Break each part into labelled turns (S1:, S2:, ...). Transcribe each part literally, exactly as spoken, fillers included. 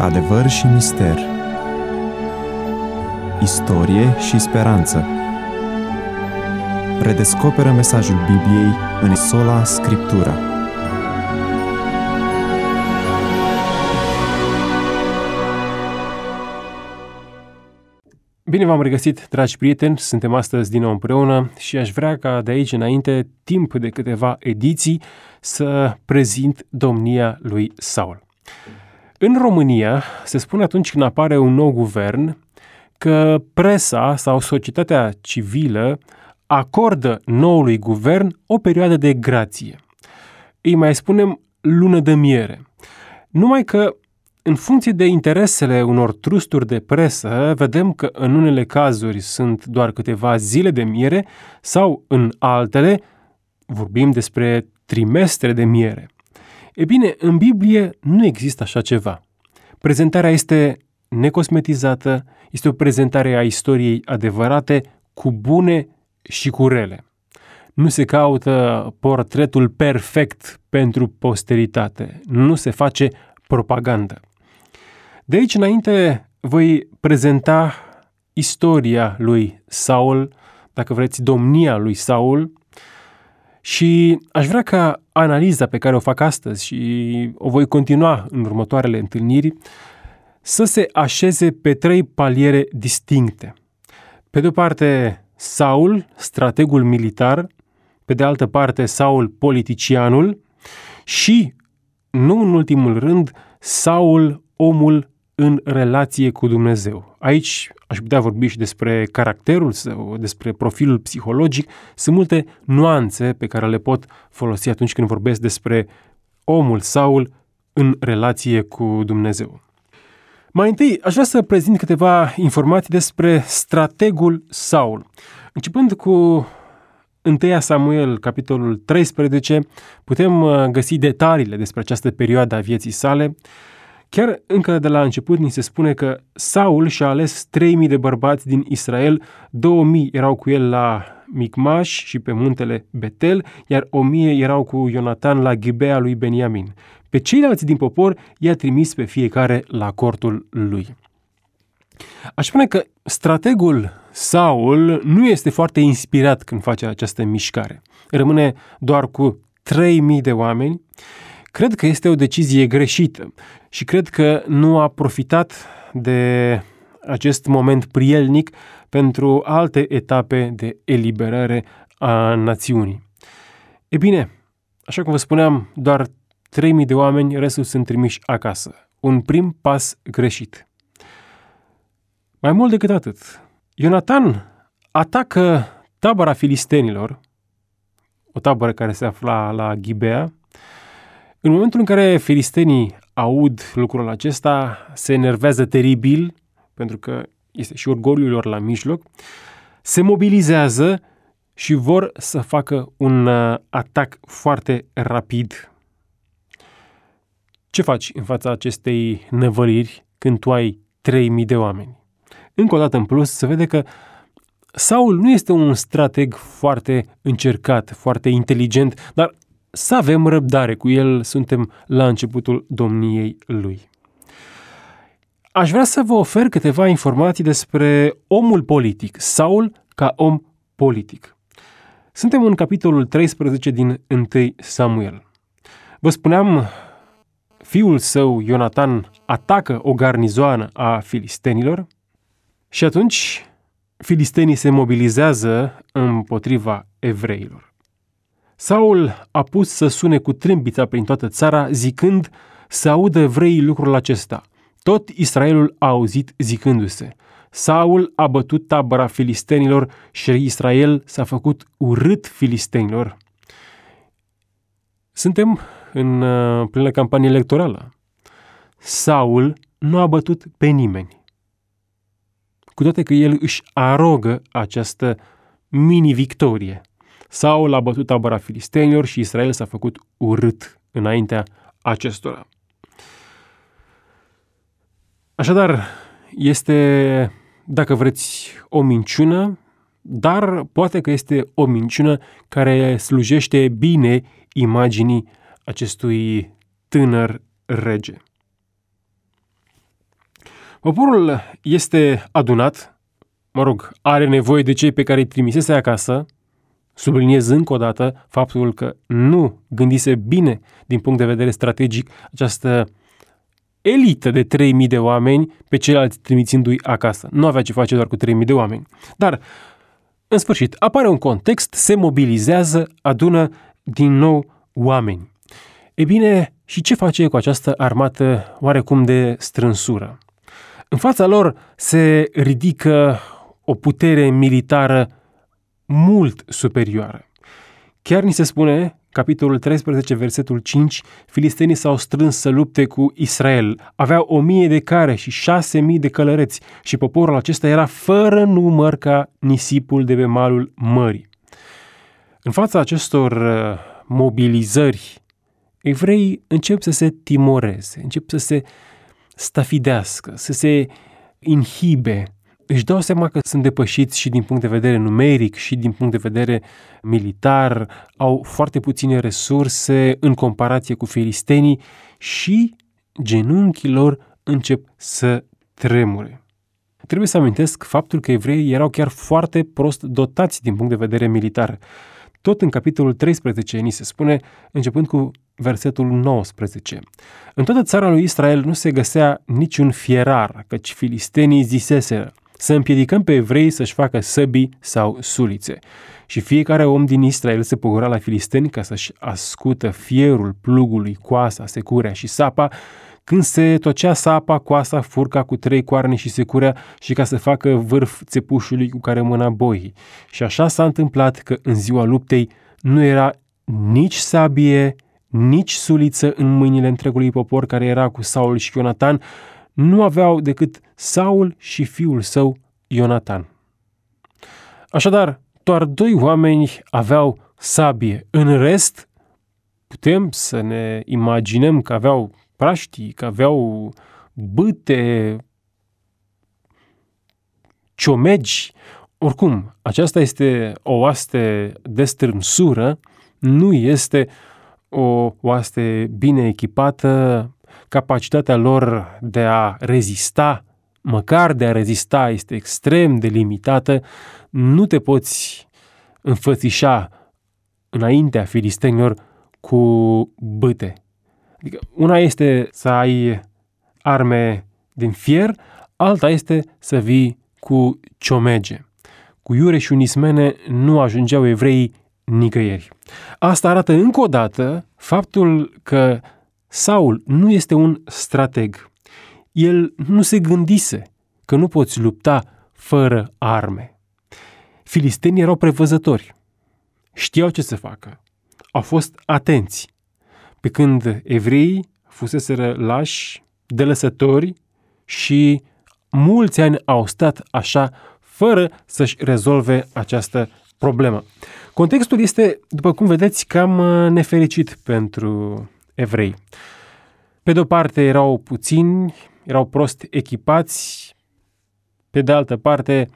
S1: Adevăr și mister, istorie și speranță. Redescoperă mesajul Bibliei în sola Scriptura.
S2: Bine v-am regăsit, dragi prieteni, suntem astăzi din nou împreună și aș vrea ca de aici înainte, timp de câteva ediții, să prezint domnia lui Saul. În România se spune atunci când apare un nou guvern că presa sau societatea civilă acordă noului guvern o perioadă de grație. Îi mai spunem lună de miere. Numai că în funcție de interesele unor trusturi de presă, vedem că în unele cazuri sunt doar câteva zile de miere sau în altele vorbim despre trimestre de miere. E bine, în Biblie nu există așa ceva. Prezentarea este necosmetizată, este o prezentare a istoriei adevărate, cu bune și cu rele. Nu se caută portretul perfect pentru posteritate, nu se face propagandă. De aici înainte voi prezenta istoria lui Saul, dacă vreți, domnia lui Saul, și aș vrea ca analiza pe care o fac astăzi și o voi continua în următoarele întâlniri să se așeze pe trei paliere distincte. Pe de o parte, Saul, strategul militar, pe de altă parte, Saul, politicianul și, nu în ultimul rând, Saul, omul în relație cu Dumnezeu. Aici aș putea vorbi și despre caracterul său, despre profilul psihologic. Sunt multe nuanțe pe care le pot folosi atunci când vorbesc despre omul Saul în relație cu Dumnezeu. Mai întâi, aș vrea să prezint câteva informații despre strategul Saul. Începând cu unu Samuel, capitolul treisprezece, putem găsi detaliile despre această perioadă a vieții sale. Chiar încă de la început ni se spune că Saul și-a ales trei mii de bărbați din Israel, două mii erau cu el la Micmaș și pe muntele Betel, iar o mie erau cu Ionatan la Gibea lui Beniamin. Pe ceilalți din popor i-a trimis pe fiecare la cortul lui. Aș spune că strategul Saul nu este foarte inspirat când face această mișcare. Rămâne doar cu trei mii de oameni. Cred că este o decizie greșită și cred că nu a profitat de acest moment prielnic pentru alte etape de eliberare a națiunii. E bine, așa cum vă spuneam, doar trei mii de oameni, restul sunt trimiși acasă. Un prim pas greșit. Mai mult decât atât, Ionatan atacă tabăra filistenilor, o tabără care se afla la Gibea. În momentul în care filistenii aud lucrul acesta, se enervează teribil, pentru că este și orgoliul lor la mijloc, se mobilizează și vor să facă un atac foarte rapid. Ce faci în fața acestei năvăliri când tu ai trei mii de oameni? Încă o dată în plus se vede că Saul nu este un strateg foarte încercat, foarte inteligent, dar să avem răbdare cu el, suntem la începutul domniei lui. Aș vrea să vă ofer câteva informații despre omul politic, Saul ca om politic. Suntem în capitolul treisprezece din unu Samuel. Vă spuneam, fiul său, Ionatan, atacă o garnizoană a filistenilor și atunci filistenii se mobilizează împotriva evreilor. Saul a pus să sune cu trâmbița prin toată țara, zicând să audă evreii lucrul acesta. Tot Israelul a auzit zicându-se: Saul a bătut tabăra filistenilor și Israel s-a făcut urât filistenilor. Suntem în plină campanie electorală. Saul nu a bătut pe nimeni. Cu toate că el își arogă această mini-victorie. Saul a bătut tabăra filistenilor și Israel s-a făcut urât înaintea acestora. Așadar, este, dacă vreți, o minciună, dar poate că este o minciună care slujește bine imaginii acestui tânăr rege. Poporul este adunat, mă rog, are nevoie de cei pe care îi trimisese acasă. Subliniez încă o dată faptul că nu gândise bine din punct de vedere strategic această elită de trei mii de oameni pe ceilalți trimițându-i acasă. Nu avea ce face doar cu trei mii de oameni. Dar, în sfârșit, apare un context, se mobilizează, adună din nou oameni. E bine, și ce face cu această armată oarecum de strânsură? În fața lor se ridică o putere militară mult superioară. Chiar ni se spune, capitolul treisprezece, versetul cinci, filistenii s-au strâns să lupte cu Israel. Aveau o mie de care și șase mii de călăreți și poporul acesta era fără număr ca nisipul de pe malul mării. În fața acestor mobilizări, evreii încep să se timoreze, încep să se stafidească, să se inhibe. Își dau seama că sunt depășiți și din punct de vedere numeric și din punct de vedere militar, au foarte puține resurse în comparație cu filistenii și genunchii lor încep să tremure. Trebuie să amintesc faptul că evreii erau chiar foarte prost dotați din punct de vedere militar. Tot în capitolul treisprezece ni se spune, începând cu versetul nouăsprezece. În toată țara lui Israel nu se găsea niciun fierar, căci filistenii ziseseră să împiedicăm pe evrei să-și facă săbii sau sulițe. Și fiecare om din Israel se pogora la filisteni ca să-și ascută fierul plugului, coasa, securea și sapa, când se tocea sapa, coasa, furca cu trei coarne și securea și ca să facă vârf țepușului cu care mâna boii. Și așa s-a întâmplat că în ziua luptei nu era nici sabie, nici suliță în mâinile întregului popor care era cu Saul și Ionatan, nu aveau decât Saul și fiul său Ionatan. Așadar, doar doi oameni aveau sabie. În rest, putem să ne imaginăm că aveau praștii, că aveau bâte, ciomegi. Oricum, aceasta este o oaste de strânsură, nu este o oaste bine echipată. Capacitatea lor de a rezista, măcar de a rezista, este extrem de limitată. Nu te poți înfățișa înaintea filistenilor cu bâte. Adică una este să ai arme din fier, alta este să vii cu ciomege. Cu iure și unismene nu ajungeau evreii nicăieri. Asta arată încă o dată faptul că Saul nu este un strateg. El nu se gândise că nu poți lupta fără arme. Filistenii erau prevăzători. Știau ce să facă. Au fost atenți. Pe când evreii fuseseră lași, delăsători și mulți ani au stat așa fără să-și rezolve această problemă. Contextul este, după cum vedeți, cam nefericit pentru evrei. Pe de o parte erau puțini, erau prost echipați, pe de altă parte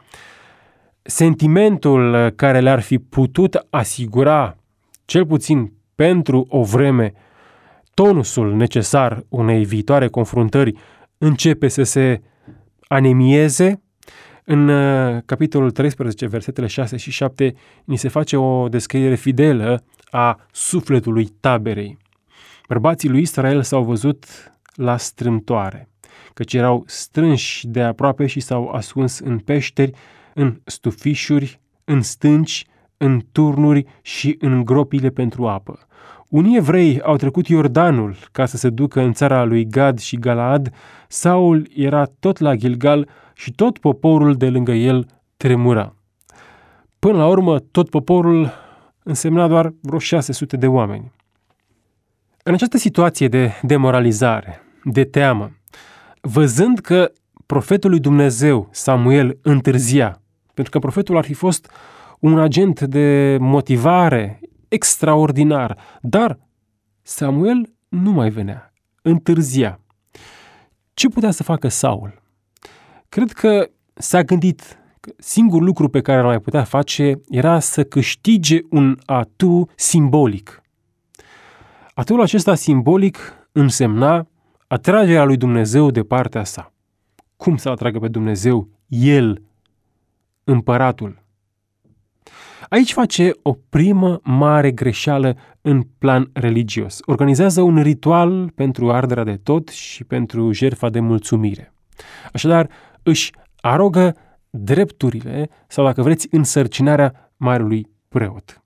S2: sentimentul care le-ar fi putut asigura, cel puțin pentru o vreme, tonusul necesar unei viitoare confruntări începe să se anemieze. În capitolul treisprezece, versetele șase și șapte, ni se face o descriere fidelă a sufletului taberei. Bărbații lui Israel s-au văzut la strâmtoare, căci erau strânși de aproape și s-au ascuns în peșteri, în stufișuri, în stânci, în turnuri și în gropile pentru apă. Unii evrei au trecut Iordanul ca să se ducă în țara lui Gad și Galaad. Saul era tot la Gilgal și tot poporul de lângă el tremura. Până la urmă, tot poporul însemna doar vreo șase sute de oameni. În această situație de demoralizare, de teamă, văzând că profetul lui Dumnezeu, Samuel, întârzia, pentru că profetul ar fi fost un agent de motivare extraordinar, dar Samuel nu mai venea, întârzia. Ce putea să facă Saul? Cred că s-a gândit că singurul lucru pe care l mai putea face era să câștige un atu simbolic. Atul acesta simbolic însemna atragerea lui Dumnezeu de partea sa. cum să atragă pe Dumnezeu el, împăratul. Aici face o primă mare greșeală în plan religios. Organizează un ritual pentru arderea de tot și pentru jertfa de mulțumire. Așadar, își arogă drepturile sau, dacă vreți, însărcinarea marelui preot.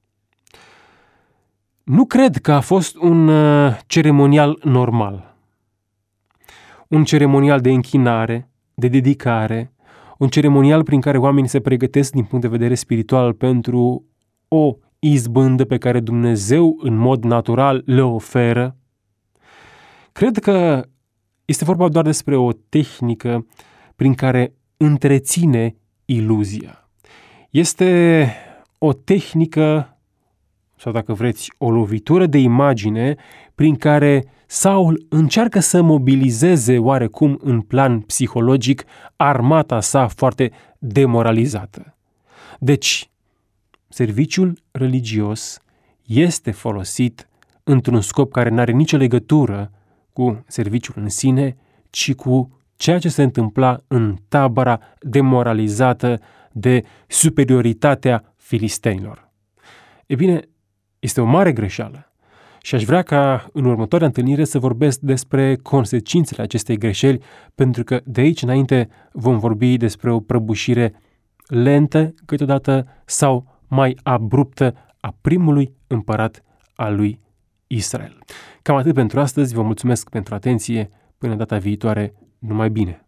S2: Nu cred că a fost un ceremonial normal. Un ceremonial de închinare, de dedicare, un ceremonial prin care oamenii se pregătesc din punct de vedere spiritual pentru o izbândă pe care Dumnezeu în mod natural le oferă. Cred că este vorba doar despre o tehnică prin care întreține iluzia. Este o tehnică, sau dacă vreți, o lovitură de imagine prin care Saul încearcă să mobilizeze oarecum în plan psihologic armata sa foarte demoralizată. Deci, serviciul religios este folosit într-un scop care nu are nicio legătură cu serviciul în sine, ci cu ceea ce se întâmpla în tabăra demoralizată de superioritatea filistenilor. E bine, este o mare greșeală și aș vrea ca în următoarea întâlnire să vorbesc despre consecințele acestei greșeli, pentru că de aici înainte vom vorbi despre o prăbușire lentă câteodată sau mai abruptă a primului împărat al lui Israel. Cam atât pentru astăzi, vă mulțumesc pentru atenție, până data viitoare, numai bine!